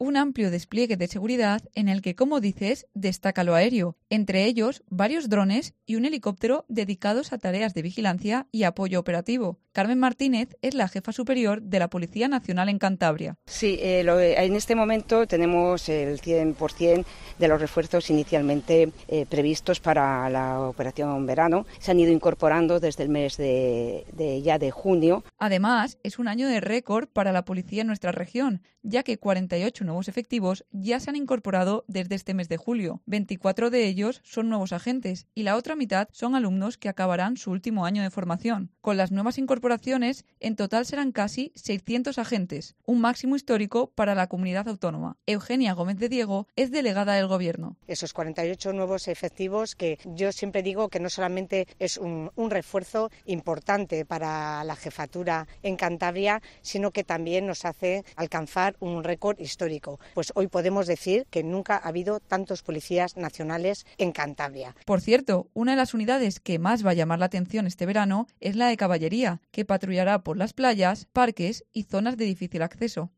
un amplio despliegue de seguridad en el que, como dices, destaca lo aéreo, entre ellos varios drones y un helicóptero dedicados a tareas de vigilancia y apoyo operativo. Carmen Martínez es la jefa superior de la Policía Nacional en Cantabria. Sí, en este momento tenemos el 100% de los refuerzos inicialmente previstos para la operación verano. Se han ido incorporando desde el mes de junio. Además, es un año de récord para la policía en nuestra región, ya que 48 nuevos efectivos ya se han incorporado desde este mes de julio. 24 de ellos son nuevos agentes y la otra mitad son alumnos que acabarán su último año de formación. Con las nuevas incorporaciones, en total serán casi 600 agentes, un máximo histórico para la comunidad autónoma. Eugenia Gómez de Diego es delegada del Gobierno. Esos 48 nuevos efectivos que yo siempre digo que no solamente es un refuerzo importante para la jefatura en Cantabria, sino que también nos hace alcanzar un récord histórico. Pues hoy podemos decir que nunca ha habido tantos policías nacionales en Cantabria. Por cierto, una de las unidades que más va a llamar la atención este verano es la de caballería, que patrullará por las playas, parques y zonas de difícil acceso.